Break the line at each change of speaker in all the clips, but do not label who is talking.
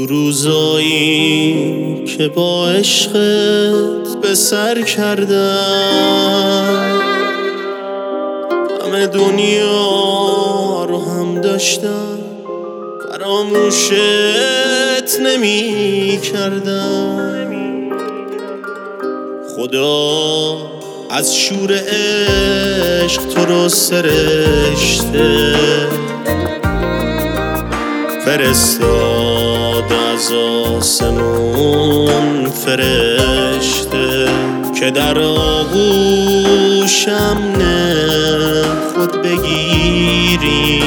تو روزایی که با عشقت به سر کردم، همه دنیا رو هم داشتم فراموشت نمی کردم. خدا از شور عشق تو رو سرشته فرستاد از آسمون فرشته که در آغوشم خود بگیری،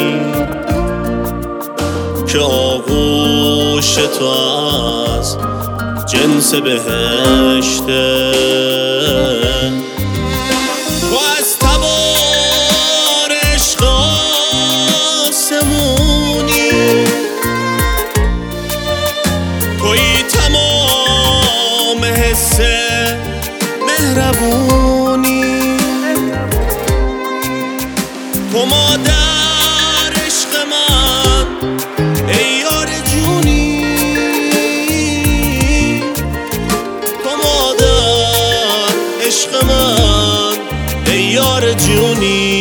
که آغوش تو از جنس بهشته. تو از تبار عشق آسمونی، توی تمام حس مهربونی، تو مادر عشق من ای یار جونی، تو مادر عشق من ای یار جونی.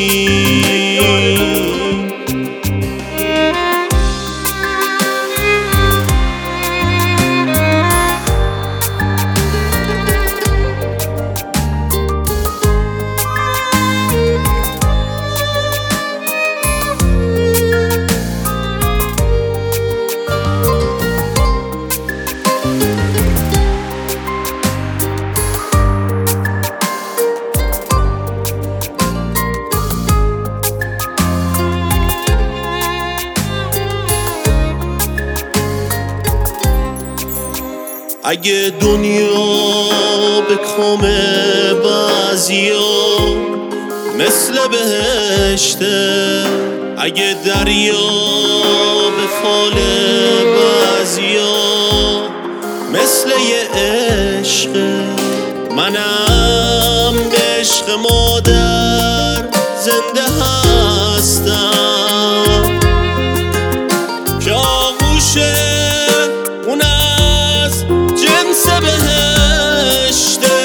اگه دنیا به کام بعضیا مثل بهشته، اگه دریا به فال بعضیا مثل یه عشقه، منم به عشق مادر زنده هستم که آغوشه اون از جنس بهشته.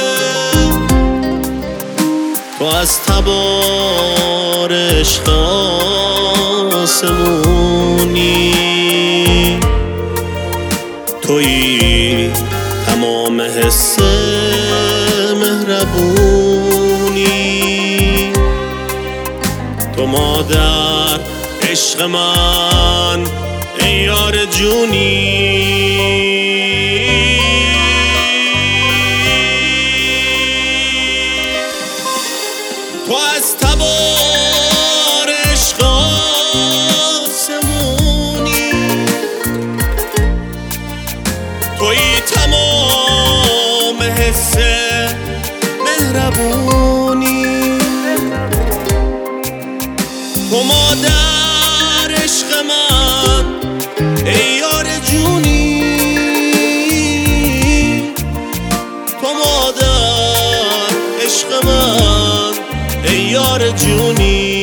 تو از تبار عشق آسمونی، توی تمام حس مهربونی، تو مادر عشق من ای یار جونی. تو از تبار عشق آسمونی، توی تمام حس مهربونی، تو مادر عشق من ای یار جونی، تو مادر عشق من ای یار جونی.